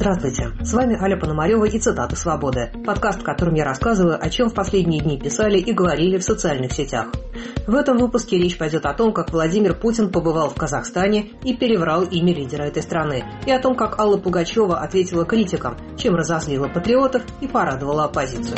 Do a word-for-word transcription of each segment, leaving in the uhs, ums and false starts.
Здравствуйте, с вами Аля Пономарева и «Цитаты свободы», подкаст, в котором я рассказываю, о чем в последние дни писали и говорили в социальных сетях. В этом выпуске речь пойдет о том, как Владимир Путин побывал в Казахстане и переврал имя лидера этой страны, и о том, как Алла Пугачева ответила критикам, чем разозлила патриотов и порадовала оппозицию.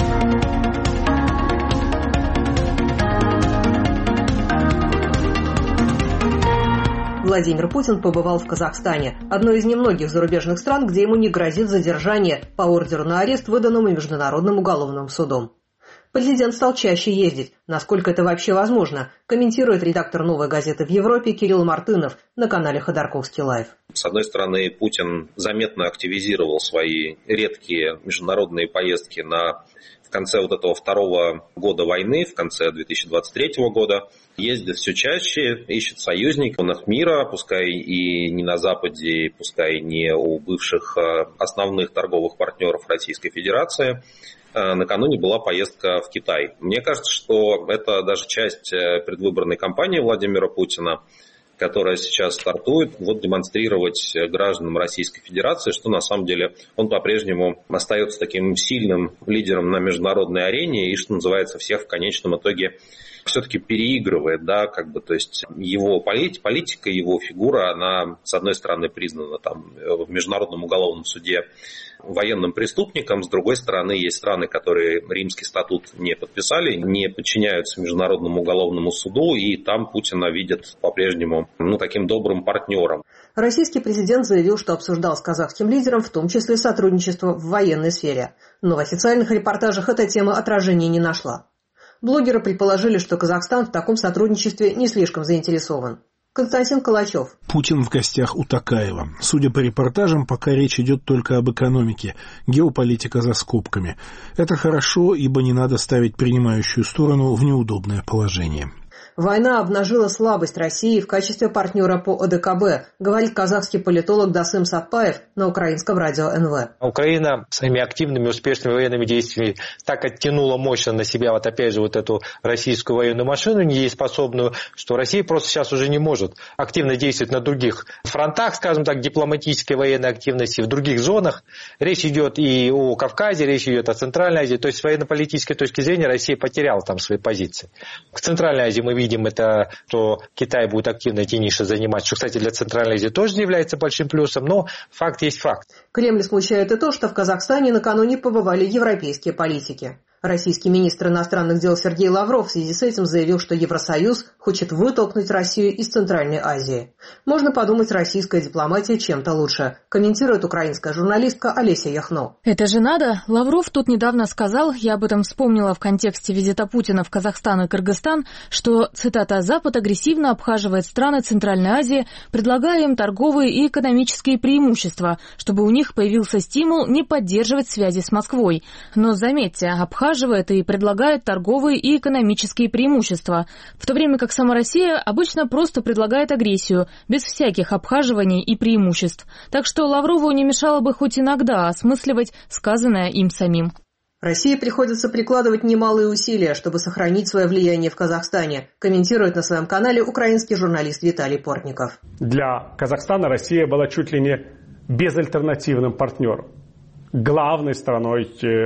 Владимир Путин побывал в Казахстане, одной из немногих зарубежных стран, где ему не грозит задержание по ордеру на арест, выданному Международным уголовным судом. Президент стал чаще ездить. Насколько это вообще возможно, комментирует редактор «Новой газеты» в Европе Кирилл Мартынов на канале Ходорковский Лайв. С одной стороны, Путин заметно активизировал свои редкие международные поездки на в конце вот этого второго года войны, в конце две тысячи двадцать третьего года, ездит все чаще, ищет союзников мира, пускай и не на Западе, пускай и не у бывших основных торговых партнеров Российской Федерации. Накануне была поездка в Китай. Мне кажется, что это даже часть предвыборной кампании Владимира Путина, которая сейчас стартует, вот демонстрировать гражданам Российской Федерации, что на самом деле он по-прежнему остается таким сильным лидером на международной арене и, что называется, всех в конечном итоге все-таки переигрывает, да, как бы, то есть его политика, политика, его фигура, она, с одной стороны, признана там в Международном уголовном суде военным преступником, с другой стороны, есть страны, которые Римский статут не подписали, не подчиняются Международному уголовному суду, и там Путина видят по-прежнему, ну, таким добрым партнером. Российский президент заявил, что обсуждал с казахским лидером, в том числе сотрудничество в военной сфере, но в официальных репортажах эта тема отражения не нашла. Блогеры предположили, что Казахстан в таком сотрудничестве не слишком заинтересован. Константин Калачев. Путин в гостях у Токаева. Судя по репортажам, пока речь идет только об экономике. Геополитика за скобками. Это хорошо, ибо не надо ставить принимающую сторону в неудобное положение. Война обнажила слабость России в качестве партнера по о дэ ка бэ, говорит казахский политолог Дасым Саппаев на украинском радио эн вэ. Украина своими активными, успешными военными действиями так оттянула мощно на себя вот опять же вот эту российскую военную машину недееспособную, что Россия просто сейчас уже не может активно действовать на других фронтах, скажем так, дипломатической военной активности, в других зонах. Речь идет и о Кавказе, речь идет о Центральной Азии. То есть с военно-политической точки зрения Россия потеряла там свои позиции. К Центральной Азии мы видим это, что Китай будет активно эти ниши занимать, что, кстати, для Центральной Азии тоже не является большим плюсом, но факт есть факт. Кремль смущает и то, что в Казахстане накануне побывали европейские политики. Российский министр иностранных дел Сергей Лавров в связи с этим заявил, что Евросоюз хочет вытолкнуть Россию из Центральной Азии. Можно подумать, российская дипломатия чем-то лучше, комментирует украинская журналистка Олеся Яхно. Это же надо. Лавров тут недавно сказал, я об этом вспомнила в контексте визита Путина в Казахстан и Кыргызстан, что, цитата, «Запад агрессивно обхаживает страны Центральной Азии, предлагая им торговые и экономические преимущества, чтобы у них появился стимул не поддерживать связи с Москвой. Но заметьте, обхаживает и предлагает торговые и экономические преимущества, в то время как сама Россия обычно просто предлагает агрессию, без всяких обхаживаний и преимуществ. Так что Лаврову не мешало бы хоть иногда осмысливать сказанное им самим. России приходится прикладывать немалые усилия, чтобы сохранить свое влияние в Казахстане, комментирует на своем канале украинский журналист Виталий Портников. Для Казахстана Россия была чуть ли не безальтернативным партнером, главной страной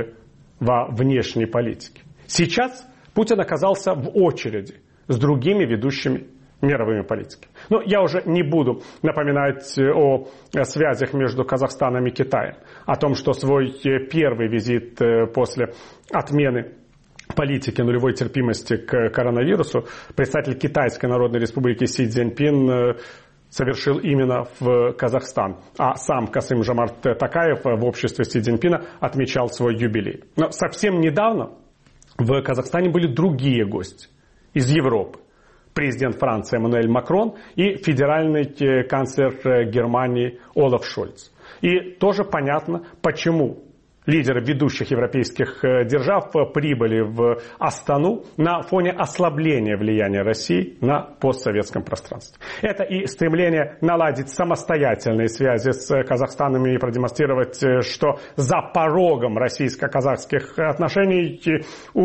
во внешней политике. Сейчас Путин оказался в очереди с другими ведущими мировыми политиками. Но я уже не буду напоминать о связях между Казахстаном и Китаем, о том, что свой первый визит после отмены политики нулевой терпимости к коронавирусу представитель Китайской Народной Республики Си Цзиньпин совершил именно в Казахстан. А сам Касым-Жомарт Токаев в обществе Си Цзиньпина отмечал свой юбилей. Но совсем недавно в Казахстане были другие гости из Европы. Президент Франции Эммануэль Макрон и федеральный канцлер Германии Олаф Шольц. И тоже понятно, почему лидеры ведущих европейских держав прибыли в Астану на фоне ослабления влияния России на постсоветском пространстве. Это и стремление наладить самостоятельные связи с Казахстаном и продемонстрировать, что за порогом российско-казахских отношений у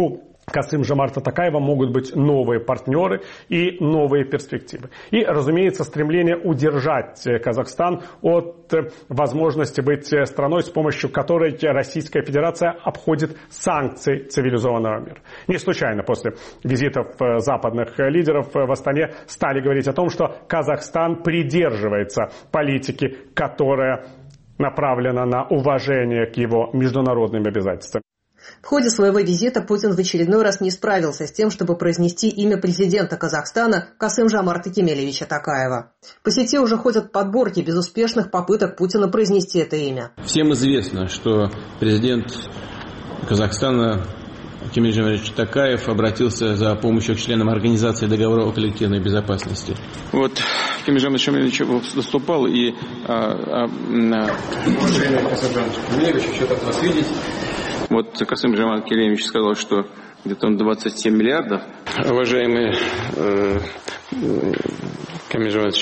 Касым-Жомарта Токаева могут быть новые партнеры и новые перспективы. И, разумеется, стремление удержать Казахстан от возможности быть страной, с помощью которой Российская Федерация обходит санкции цивилизованного мира. Не случайно после визитов западных лидеров в Астане стали говорить о том, что Казахстан придерживается политики, которая направлена на уважение к его международным обязательствам. В ходе своего визита Путин в очередной раз не справился с тем, чтобы произнести имя президента Казахстана Касым-Жомарта Кемелевича Токаева. По сети уже ходят подборки безуспешных попыток Путина произнести это имя. Всем известно, что президент Казахстана Кемель Жомарт Токаев обратился за помощью к членам Организации договора о коллективной безопасности. Вот Кемель Жомарт выступал и... А, а, Уважаемый Касым-Жомарт Кемелевич, еще так вас видеть. Вот Касым-Жомарт Кемелевич сказал, что где-то он двадцать семь миллиардов. Уважаемый э, Кемель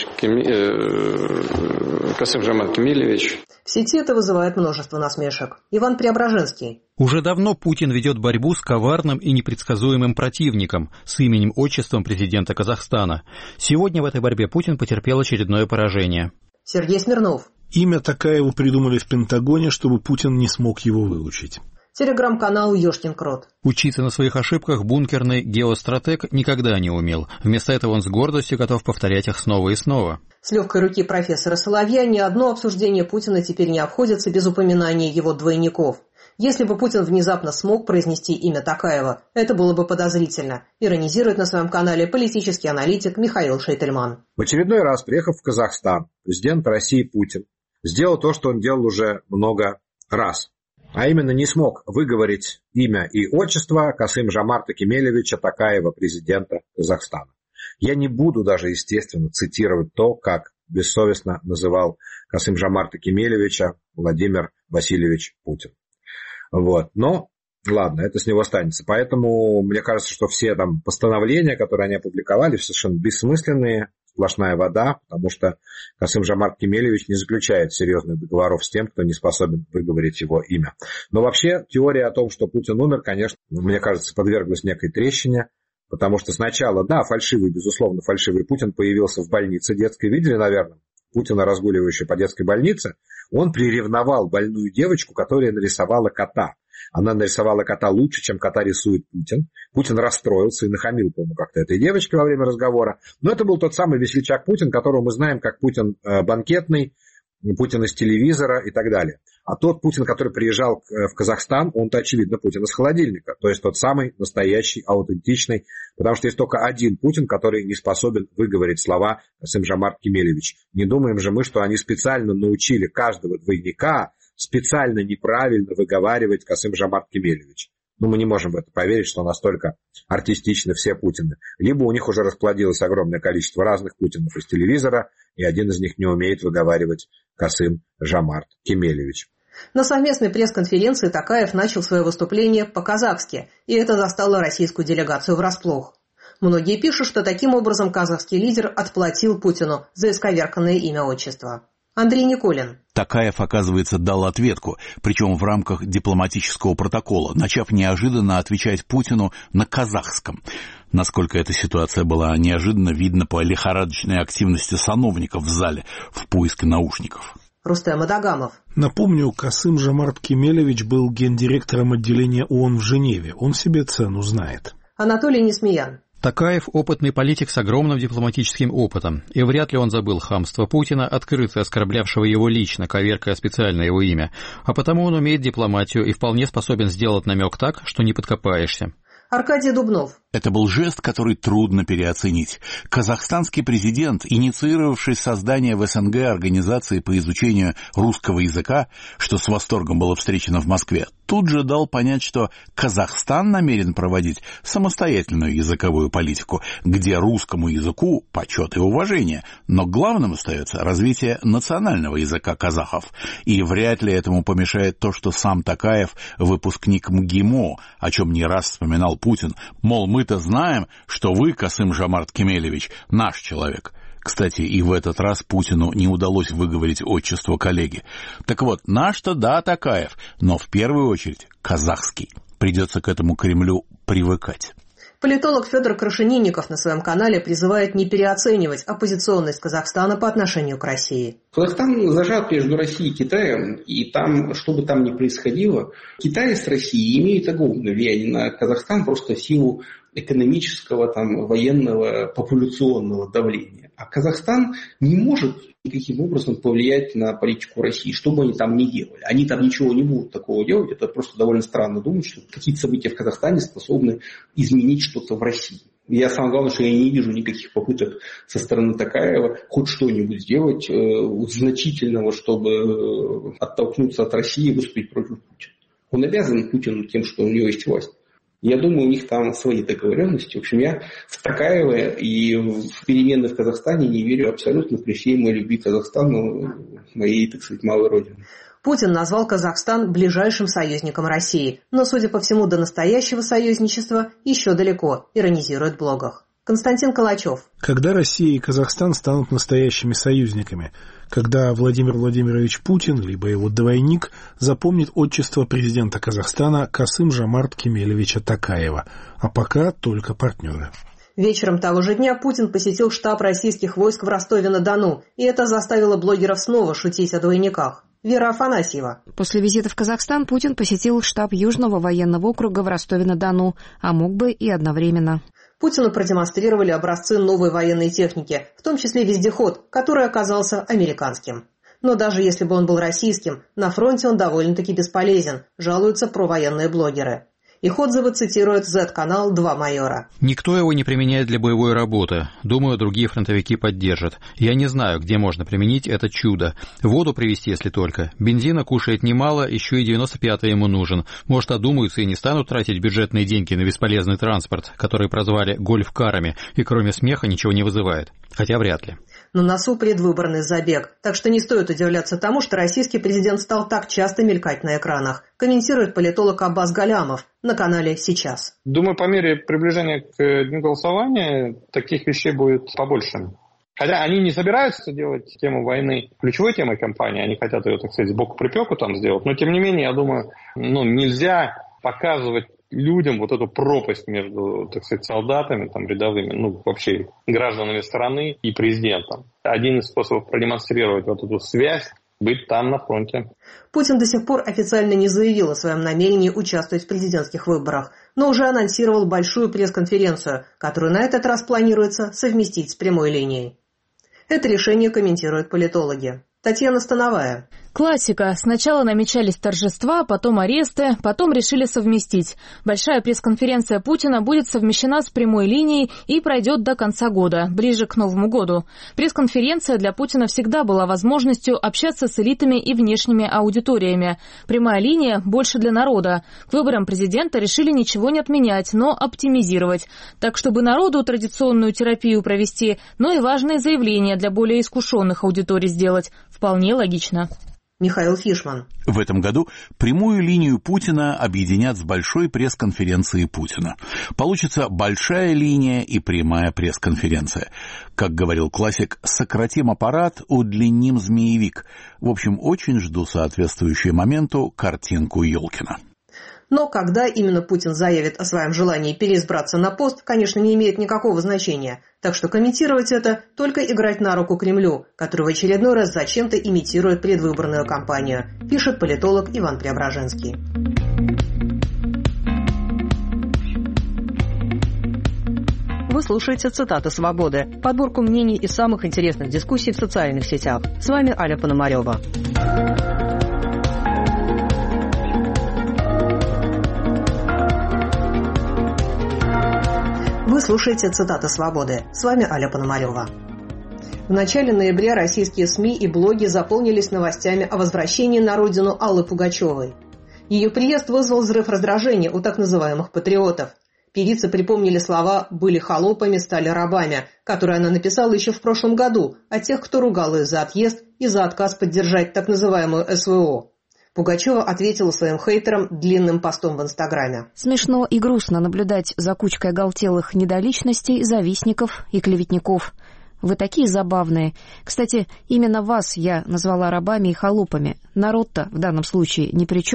э, Касым-Жомарт Кемелевич. В сети это вызывает множество насмешек. Иван Преображенский. Уже давно Путин ведет борьбу с коварным и непредсказуемым противником с именем-отчеством президента Казахстана. Сегодня в этой борьбе Путин потерпел очередное поражение. Сергей Смирнов. Имя Токаеву придумали в Пентагоне, чтобы Путин не смог его выучить. Телеграм-канал «Ёшкин крот». Учиться на своих ошибках бункерный геостратег никогда не умел. Вместо этого он с гордостью готов повторять их снова и снова. С легкой руки профессора Соловья ни одно обсуждение Путина теперь не обходится без упоминания его двойников. Если бы Путин внезапно смог произнести имя Токаева, это было бы подозрительно, иронизирует на своем канале политический аналитик Михаил Шейтельман. В очередной раз, приехав в Казахстан, президент России Путин сделал то, что он делал уже много раз. А именно не смог выговорить имя и отчество Касым-Жомарта Кемелевича Токаева, президента Казахстана. Я не буду даже, естественно, цитировать то, как бессовестно называл Касым-Жомарта Кемелевича Владимир Васильевич Путин. Вот. Но, ладно, это с него останется. Поэтому мне кажется, что все там постановления, которые они опубликовали, совершенно бессмысленные, сплошная вода, потому что Касым-Жомарт Кемелевич не заключает серьезных договоров с тем, кто не способен выговорить его имя. Но вообще теория о том, что Путин умер, конечно, мне кажется, подверглась некой трещине, потому что сначала, да, фальшивый, безусловно, фальшивый Путин появился в больнице детской, видели, наверное, Путина, разгуливающего по детской больнице, он приревновал больную девочку, которая нарисовала кота. Она нарисовала кота лучше, чем кота рисует Путин. Путин расстроился и нахамил, по-моему, как-то этой девочке во время разговора. Но это был тот самый весельчак Путин, которого мы знаем как Путин банкетный, Путин из телевизора и так далее. А тот Путин, который приезжал в Казахстан, он-то, очевидно, Путин из холодильника. То есть тот самый настоящий, аутентичный. Потому что есть только один Путин, который не способен выговорить слова Касым-Жомарт Кемелевич. Не думаем же мы, что они специально научили каждого двойника специально неправильно выговаривать Касым-Жомарт Кемелевич. Ну, мы не можем в это поверить, что настолько артистичны все Путины. Либо у них уже расплодилось огромное количество разных Путинов из телевизора, и один из них не умеет выговаривать Касым-Жомарт Кемелевич. На совместной пресс-конференции Токаев начал свое выступление по-казахски, и это застало российскую делегацию врасплох. Многие пишут, что таким образом казахский лидер отплатил Путину за исковерканное имя-отчество. Андрей Николин. Токаев, оказывается, дал ответку, причем в рамках дипломатического протокола, начав неожиданно отвечать Путину на казахском. Насколько эта ситуация была неожиданно, видно по лихорадочной активности сановников в зале в поиске наушников. Рустем Адагамов. Напомню, Касым-Жомарт Кемелевич был гендиректором отделения ООН в Женеве. Он себе цену знает. Анатолий Несмеян. Токаев – опытный политик с огромным дипломатическим опытом, и вряд ли он забыл хамство Путина, открыто оскорблявшего его лично, коверкая специально его имя, а потому он умеет дипломатию и вполне способен сделать намек так, что не подкопаешься. Аркадий Дубнов. Это был жест, который трудно переоценить. Казахстанский президент, инициировавший создание в СНГ организации по изучению русского языка, что с восторгом было встречено в Москве, тут же дал понять, что Казахстан намерен проводить самостоятельную языковую политику, где русскому языку почет и уважение, но главным остается развитие национального языка казахов. И вряд ли этому помешает то, что сам Токаев выпускник МГИМО, о чем не раз вспоминал Путин, мол, мы-то знаем, что вы, Касым-Жомарт Кемелевич, наш человек. Кстати, и в этот раз Путину не удалось выговорить отчество коллеги. Так вот, наш-то да, Токаев, но в первую очередь казахский. Придется к этому Кремлю привыкать. Политолог Федор Крашенинников на своем канале призывает не переоценивать оппозиционность Казахстана по отношению к России. Казахстан зажат между Россией и Китаем, и там, что бы там ни происходило, Китай с Россией имеет огромное влияние на Казахстан просто в силу экономического, там, военного, популяционного давления. А Казахстан не может никаким образом повлиять на политику России, что бы они там ни делали. Они там ничего не будут такого делать. Это просто довольно странно думать, что какие-то события в Казахстане способны изменить что-то в России. Я самое главное, что я не вижу никаких попыток со стороны Токаева хоть что-нибудь сделать э, значительного, чтобы оттолкнуться от России и выступить против Путина. Он обязан Путину тем, что у него есть власть. Я думаю, у них там свои договоренности. В общем, я в Токаева и в перемены в Казахстане не верю абсолютно при всей моей любви к Казахстану, моей, так сказать, малой родины. Путин назвал Казахстан ближайшим союзником России, но, судя по всему, до настоящего союзничества еще далеко, иронизирует в блогах. Константин Калачев. Когда Россия и Казахстан станут настоящими союзниками? Когда Владимир Владимирович Путин, либо его двойник, запомнит отчество президента Казахстана Касым-Жомарт Кемелевича Токаева, а пока только партнеры. Вечером того же дня Путин посетил штаб российских войск в Ростове-на-Дону, и это заставило блогеров снова шутить о двойниках. Вера Афанасьева. После визита в Казахстан Путин посетил штаб Южного военного округа в Ростове-на-Дону, а мог бы и одновременно. Путину продемонстрировали образцы новой военной техники, в том числе вездеход, который оказался американским. Но даже если бы он был российским, на фронте он довольно-таки бесполезен, жалуются провоенные блогеры. Их отзывы цитирует зет-канал «Два майора». Никто его не применяет для боевой работы. Думаю, другие фронтовики поддержат. Я не знаю, где можно применить это чудо. Воду привезти, если только. Бензина кушает немало, еще и девяносто пятый ему нужен. Может, одумаются и не станут тратить бюджетные деньги на бесполезный транспорт, который прозвали гольф-карами, и кроме смеха ничего не вызывает. Хотя вряд ли. На носу предвыборный забег, так что не стоит удивляться тому, что российский президент стал так часто мелькать на экранах, комментирует политолог Аббас Галямов на канале «Сейчас». Думаю, по мере приближения к дню голосования таких вещей будет побольше. Хотя они не собираются делать тему войны ключевой темой кампании, они хотят ее, так сказать, сбоку припеку там сделать, но тем не менее, я думаю, ну, нельзя показывать людям вот эту пропасть между, так сказать, солдатами, там, рядовыми, ну, вообще гражданами страны и президентом. Один из способов продемонстрировать вот эту связь — быть там на фронте. Путин до сих пор официально не заявил о своем намерении участвовать в президентских выборах, но уже анонсировал большую пресс-конференцию, которую на этот раз планируется совместить с прямой линией. Это решение комментируют политологи. Татьяна Становая. Классика. Сначала намечались торжества, потом аресты, потом решили совместить. Большая пресс-конференция Путина будет совмещена с прямой линией и пройдет до конца года, ближе к Новому году. Пресс-конференция для Путина всегда была возможностью общаться с элитами и внешними аудиториями. Прямая линия больше для народа. К выборам президента решили ничего не отменять, но оптимизировать. Так, чтобы народу традиционную терапию провести, но и важные заявления для более искушенных аудиторий сделать. Вполне логично. Михаил Фишман. В этом году прямую линию Путина объединят с большой пресс-конференцией Путина. Получится большая линия и прямая пресс-конференция. Как говорил классик, сократим аппарат, удлиним змеевик. В общем, очень жду соответствующую моменту картинку Ёлкина. Но когда именно Путин заявит о своем желании переизбраться на пост, конечно, не имеет никакого значения. Так что комментировать это – только играть на руку Кремлю, который в очередной раз зачем-то имитирует предвыборную кампанию, пишет политолог Иван Преображенский. Вы слушаете «Цитаты свободы» – подборку мнений из самых интересных дискуссий в социальных сетях. С вами Аля Пономарева. Вы слушаете «Цитаты свободы». С вами Аля Пономарева. В начале ноября российские СМИ и блоги заполнились новостями о возвращении на родину Аллы Пугачевой. Ее приезд вызвал взрыв раздражения у так называемых патриотов. Певицы припомнили слова «были холопами, стали рабами», которые она написала еще в прошлом году, о тех, кто ругал ее за отъезд и за отказ поддержать так называемую эс вэ о. Пугачева ответила своим хейтерам длинным постом в Инстаграме. Смешно и грустно наблюдать за кучкой оголтелых недоличностей, завистников и клеветников. Вы такие забавные. Кстати, именно вас я назвала рабами и холопами. Народ-то в данном случае ни при чем.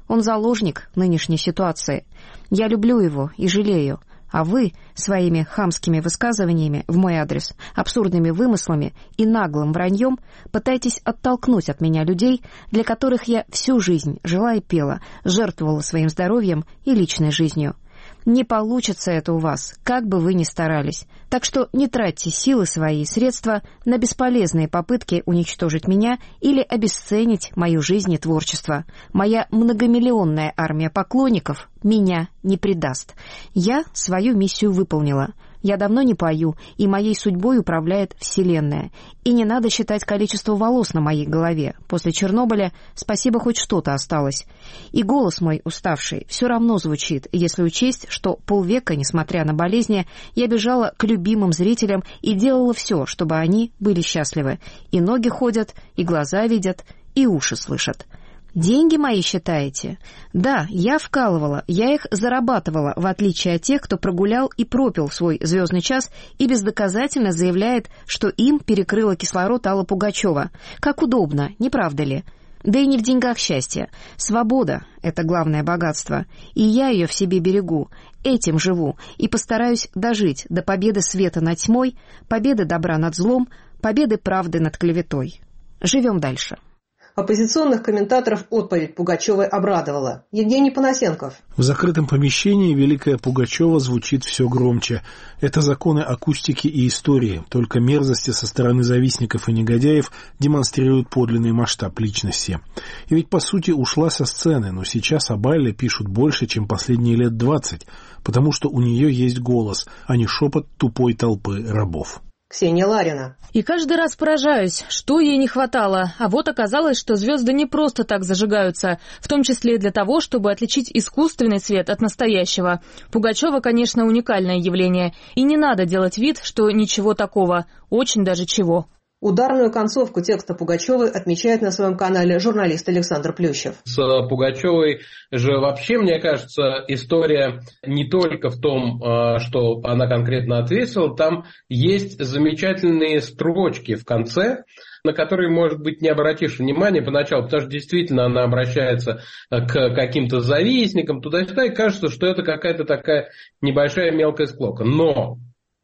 Он заложник нынешней ситуации. Я люблю его и жалею. А вы своими хамскими высказываниями в мой адрес, абсурдными вымыслами и наглым враньем пытаетесь оттолкнуть от меня людей, для которых я всю жизнь жила и пела, жертвовала своим здоровьем и личной жизнью. Не получится это у вас, как бы вы ни старались. Так что не тратьте силы свои и средства на бесполезные попытки уничтожить меня или обесценить мою жизнь и творчество. Моя многомиллионная армия поклонников меня не предаст. Я свою миссию выполнила. Я давно не пою, и моей судьбой управляет Вселенная. И не надо считать количество волос на моей голове. После Чернобыля спасибо, хоть что-то осталось. И голос мой уставший все равно звучит, если учесть, что полвека, несмотря на болезни, я бежала к любимым зрителям и делала все, чтобы они были счастливы. И ноги ходят, и глаза видят, и уши слышат. Деньги мои считаете? Да, я вкалывала, я их зарабатывала, в отличие от тех, кто прогулял и пропил свой звездный час и бездоказательно заявляет, что им перекрыла кислород Алла Пугачева. Как удобно, не правда ли? Да и не в деньгах счастье. Свобода — это главное богатство, и я ее в себе берегу, этим живу, и постараюсь дожить до победы света над тьмой, победы добра над злом, победы правды над клеветой. Живем дальше. Оппозиционных комментаторов отповедь Пугачевой обрадовала. Евгений Панасенков. В закрытом помещении великая Пугачева звучит все громче. Это законы акустики и истории. Только мерзости со стороны завистников и негодяев демонстрируют подлинный масштаб личности. И ведь, по сути, ушла со сцены, но сейчас о Балле пишут больше, чем последние лет двадцать, потому что у нее есть голос, а не шепот тупой толпы рабов. Ксения Ларина. И каждый раз поражаюсь, что ей не хватало. А вот оказалось, что звезды не просто так зажигаются, в том числе и для того, чтобы отличить искусственный свет от настоящего. Пугачева, конечно, уникальное явление, и не надо делать вид, что ничего такого, очень даже чего. Ударную концовку текста Пугачевой отмечает на своем канале журналист Александр Плющев. С Пугачевой же вообще, мне кажется, история не только в том, что она конкретно ответила, там есть замечательные строчки в конце, на которые, может быть, не обратишь внимания поначалу, потому что действительно она обращается к каким-то завистникам, туда-сюда, и кажется, что это какая-то такая небольшая мелкая склока. Но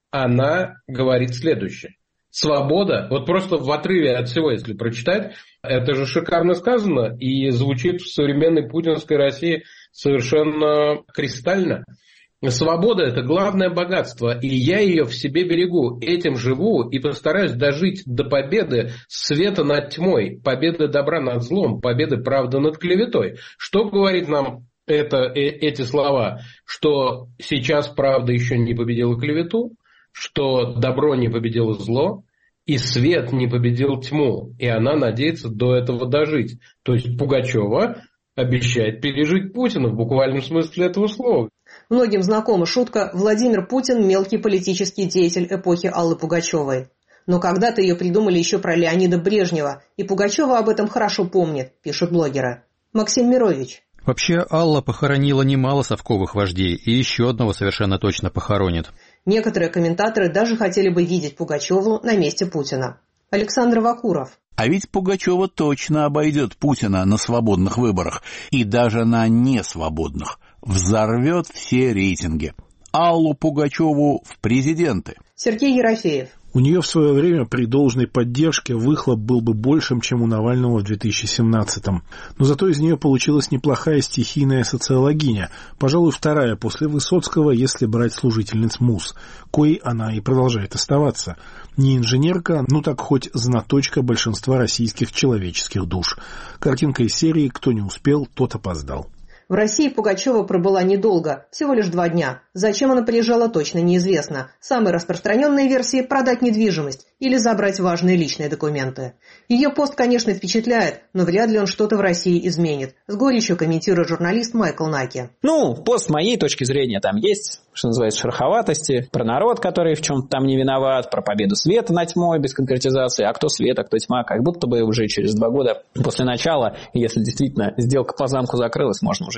она говорит следующее. Свобода, вот просто в отрыве от всего, если прочитать, это же шикарно сказано и звучит в современной путинской России совершенно кристально. Свобода – это главное богатство, и я ее в себе берегу, этим живу и постараюсь дожить до победы света над тьмой, победы добра над злом, победы правды над клеветой. Что говорит нам это, э, эти слова? Что сейчас правда еще не победила клевету, что добро не победило зло, и свет не победил тьму, и она надеется до этого дожить. То есть Пугачева обещает пережить Путина в буквальном смысле этого слова. Многим знакома шутка «Владимир Путин – мелкий политический деятель эпохи Аллы Пугачевой». Но когда-то ее придумали еще про Леонида Брежнева, и Пугачева об этом хорошо помнит, пишут блогеры. Максим Мирович. Вообще, Алла похоронила немало совковых вождей, и еще одного совершенно точно похоронит. Некоторые комментаторы даже хотели бы видеть Пугачеву на месте Путина. Александр Вакуров. А ведь Пугачева точно обойдет Путина на свободных выборах, и даже на несвободных. Взорвет все рейтинги. Аллу Пугачеву в президенты. Сергей Ерофеев. У нее в свое время при должной поддержке выхлоп был бы большим, чем у Навального в две тысячи семнадцатом. Но зато из нее получилась неплохая стихийная социологиня, пожалуй, вторая после Высоцкого, если брать служительниц МУС, коей она и продолжает оставаться. Не инженерка, ну так хоть знаточка большинства российских человеческих душ. Картинка из серии «Кто не успел, тот опоздал». В России Пугачева пробыла недолго, всего лишь два дня. Зачем она приезжала, точно неизвестно. Самые распространенные версии – продать недвижимость или забрать важные личные документы. Ее пост, конечно, впечатляет, но вряд ли он что-то в России изменит. С горечью комментирует журналист Майкл Наки. Ну, пост с моей точки зрения там есть, что называется, шероховатости. Про народ, который в чем-то там не виноват, про победу света над тьмой без конкретизации. А кто свет, а кто тьма, как будто бы уже через два года после начала, если действительно сделка по замку закрылась, можно уже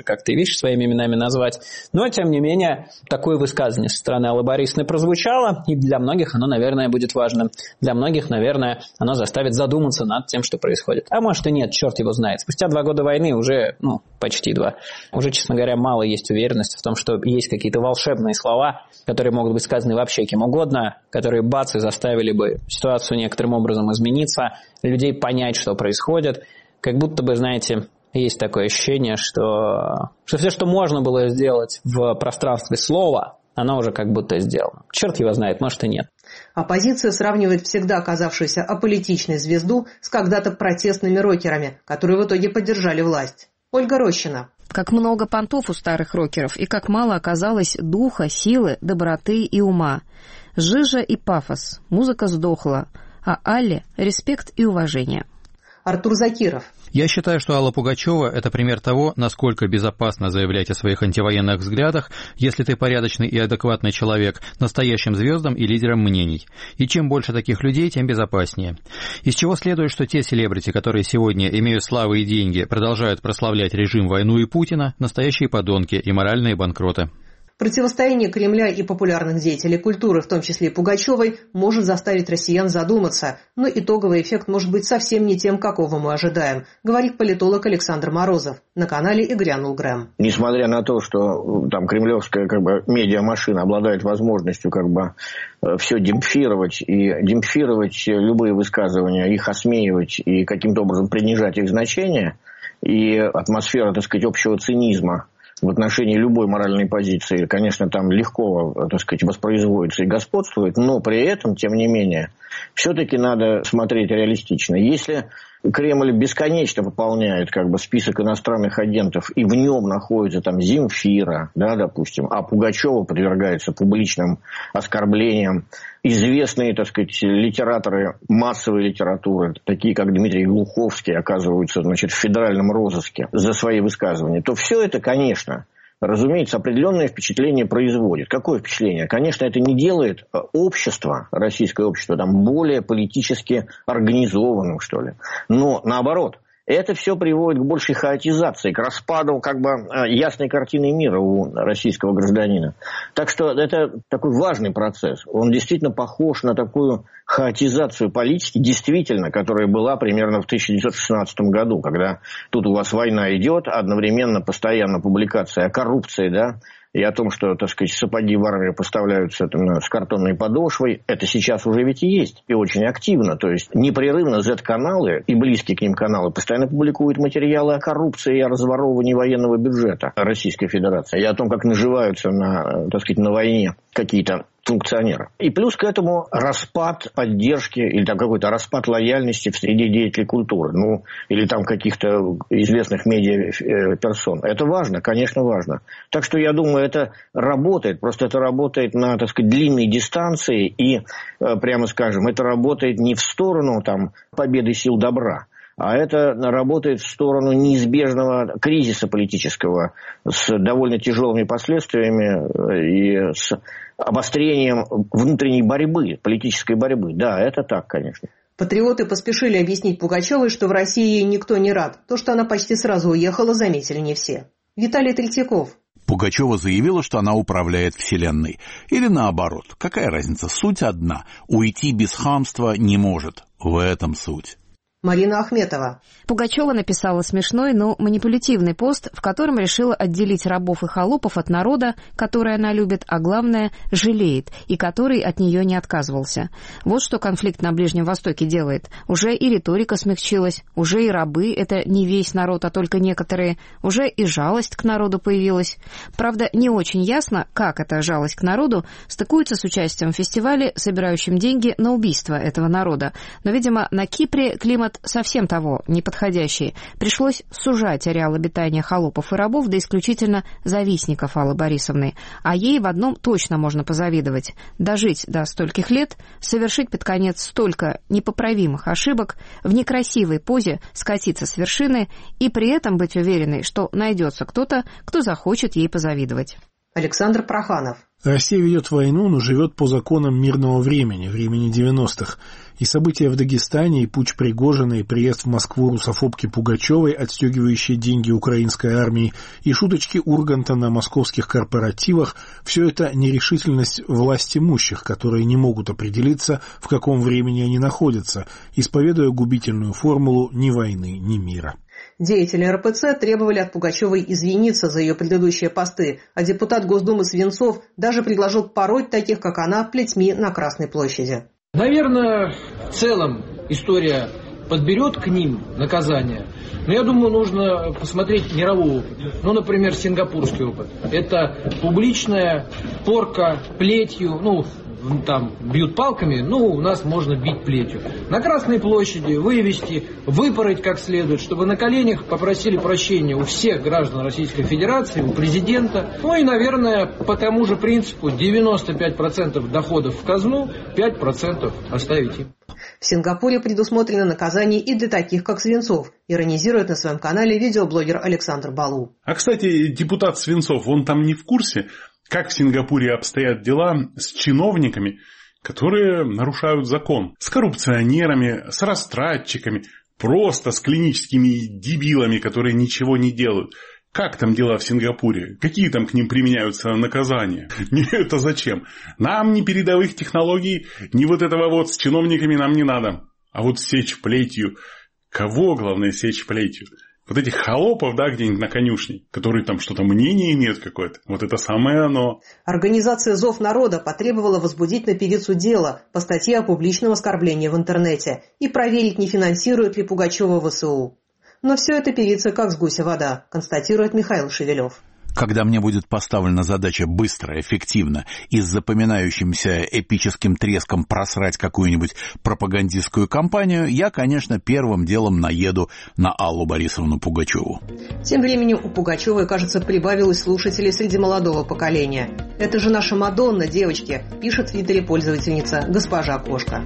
уже как-то и вещи своими именами назвать. Но, тем не менее, такое высказывание со стороны Аллы Борисовны прозвучало, и для многих оно, наверное, будет важным. Для многих, наверное, оно заставит задуматься над тем, что происходит. А может и нет, черт его знает. Спустя два года войны, уже, ну, почти два, уже, честно говоря, мало есть уверенности в том, что есть какие-то волшебные слова, которые могут быть сказаны вообще кем угодно, которые бац и заставили бы ситуацию некоторым образом измениться, людей понять, что происходит. Как будто бы, знаете, есть такое ощущение, что, что все, что можно было сделать в пространстве слова, оно уже как будто сделано. Черт его знает, может и нет. Оппозиция сравнивает всегда оказавшуюся аполитичной звезду с когда-то протестными рокерами, которые в итоге поддержали власть. Ольга Рощина. Как много понтов у старых рокеров, и как мало оказалось духа, силы, доброты и ума. Жижа и пафос, музыка сдохла, а Алле – респект и уважение. Артур Закиров. Я считаю, что Алла Пугачева – это пример того, насколько безопасно заявлять о своих антивоенных взглядах, если ты порядочный и адекватный человек, настоящим звездам и лидером мнений. И чем больше таких людей, тем безопаснее. Из чего следует, что те селебрити, которые сегодня, имея славу и деньги, продолжают прославлять режим, войну и Путина, настоящие подонки и моральные банкроты. Противостояние Кремля и популярных деятелей культуры, в том числе и Пугачевой, может заставить россиян задуматься, но итоговый эффект может быть совсем не тем, какого мы ожидаем, говорит политолог Александр Морозов. На канале «И грянул Грэм». Несмотря на то, что там кремлевская как бы медиамашина обладает возможностью как бы все демпфировать и демпфировать любые высказывания, их осмеивать и каким-то образом принижать их значение, и атмосфера, так сказать, общего цинизма в отношении любой моральной позиции, конечно, там легко, так сказать, воспроизводится и господствует, но при этом, тем не менее, все-таки надо смотреть реалистично. Если Кремль бесконечно пополняет как бы список иностранных агентов, и в нем находится там Земфира, да, допустим, а Пугачева подвергается публичным оскорблениям, известные, так сказать, литераторы массовой литературы, такие как Дмитрий Глуховский, оказываются, значит, в федеральном розыске за свои высказывания, то все это, конечно, разумеется, определенное впечатление производит. Какое впечатление? Конечно, это не делает общество, российское общество, там, более политически организованным, что ли. Но, наоборот, это все приводит к большей хаотизации, к распаду как бы ясной картины мира у российского гражданина. Так что это такой важный процесс. Он действительно похож на такую хаотизацию политики, действительно, которая была примерно в тысяча девятьсот шестнадцатом году, когда тут у вас война идет, одновременно постоянно публикация о коррупции, да, и о том, что, так сказать, сапоги в армию поставляются там, с картонной подошвой. Это сейчас уже ведь и есть, и очень активно. То есть непрерывно зет-каналы и близкие к ним каналы постоянно публикуют материалы о коррупции и о разворовывании военного бюджета Российской Федерации. И о том, как наживаются на, так сказать, на войне какие-то функционеры. И плюс к этому распад поддержки или там какой-то распад лояльности в среде деятелей культуры. Ну, или там каких-то известных медиаперсон. Это важно, конечно, важно. Так что я думаю, это работает. Просто это работает на, так сказать, длинной дистанции. И, прямо скажем, это работает не в сторону там, победы сил добра, а это работает в сторону неизбежного кризиса политического с довольно тяжелыми последствиями и с обострением внутренней борьбы, политической борьбы. Да, это так, конечно. Патриоты поспешили объяснить Пугачевой, что в России ей никто не рад. То, что она почти сразу уехала, заметили не все. Виталий Третьяков. Пугачева заявила, что она управляет вселенной. Или наоборот. Какая разница? Суть одна. Уйти без хамства не может. В этом суть. Марина Ахметова. Пугачева написала смешной, но манипулятивный пост, в котором решила отделить рабов и холопов от народа, который она любит, а главное, жалеет, и который от нее не отказывался. Вот что конфликт на Ближнем Востоке делает. Уже и риторика смягчилась, уже и рабы — это не весь народ, а только некоторые, уже и жалость к народу появилась. Правда, не очень ясно, как эта жалость к народу стыкуется с участием в фестивале, собирающем деньги на убийство этого народа. Но, видимо, на Кипре климат совсем того, неподходящий. Пришлось сужать ареал обитания холопов и рабов до исключительно завистников Аллы Борисовны. А ей в одном точно можно позавидовать. Дожить до стольких лет, совершить под конец столько непоправимых ошибок, в некрасивой позе скатиться с вершины и при этом быть уверенной, что найдется кто-то, кто захочет ей позавидовать. Александр Проханов. Россия ведет войну, но живет по законам мирного времени, времени девяностых. И события в Дагестане, и путч Пригожина, и приезд в Москву русофобки Пугачевой, отстегивающие деньги украинской армии, и шуточки Урганта на московских корпоративах – все это нерешительность власть имущих, которые не могут определиться, в каком времени они находятся, исповедуя губительную формулу «ни войны, ни мира». Деятели эр пэ цэ требовали от Пугачевой извиниться за ее предыдущие посты, а депутат Госдумы Свинцов даже предложил пороть таких, как она, плетьми на Красной площади. Наверное, в целом история подберет к ним наказание, но я думаю, нужно посмотреть мировой опыт. Ну, например, сингапурский опыт. Это публичная порка плетью, ну, там бьют палками, ну, у нас можно бить плетью. На Красной площади вывести, выпороть как следует, чтобы на коленях попросили прощения у всех граждан Российской Федерации, у президента. Ну и, наверное, по тому же принципу девяносто пять процентов доходов в казну, пять процентов оставить им. В Сингапуре предусмотрено наказание и для таких, как Свинцов, иронизирует на своем канале видеоблогер Александр Балу. А, кстати, депутат Свинцов, он там не в курсе, как в Сингапуре обстоят дела с чиновниками, которые нарушают закон, с коррупционерами, с растратчиками, просто с клиническими дебилами, которые ничего не делают. Как там дела в Сингапуре? Какие там к ним применяются наказания? Не это зачем? Нам ни передовых технологий, ни вот этого вот с чиновниками нам не надо. А вот сечь плетью. Кого, главное, сечь плетью? Вот этих холопов, да, где-нибудь на конюшне, которые там что-то мнение имеют какое-то. Вот это самое оно. Организация «Зов народа» потребовала возбудить на певицу дело по статье о публичном оскорблении в интернете и проверить, не финансирует ли Пугачева вэ эс у. Но все это певица как с гуся вода, констатирует Михаил Шевелев. Когда мне будет поставлена задача быстро, эффективно и с запоминающимся эпическим треском просрать какую-нибудь пропагандистскую кампанию, я, конечно, первым делом наеду на Аллу Борисовну Пугачеву. Тем временем у Пугачевой, кажется, прибавилось слушателей среди молодого поколения. «Это же наша Мадонна, девочки», пишет в твиттере пользовательница госпожа Кошка.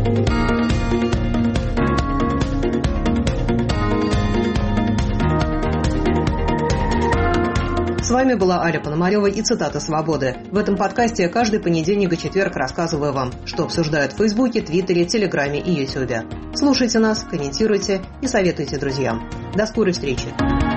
С вами была Аля Пономарева и цитата «Свободы». В этом подкасте я каждый понедельник и четверг рассказываю вам, что обсуждают в Фейсбуке, Твиттере, Телеграме и Ютубе. Слушайте нас, комментируйте и советуйте друзьям. До скорой встречи.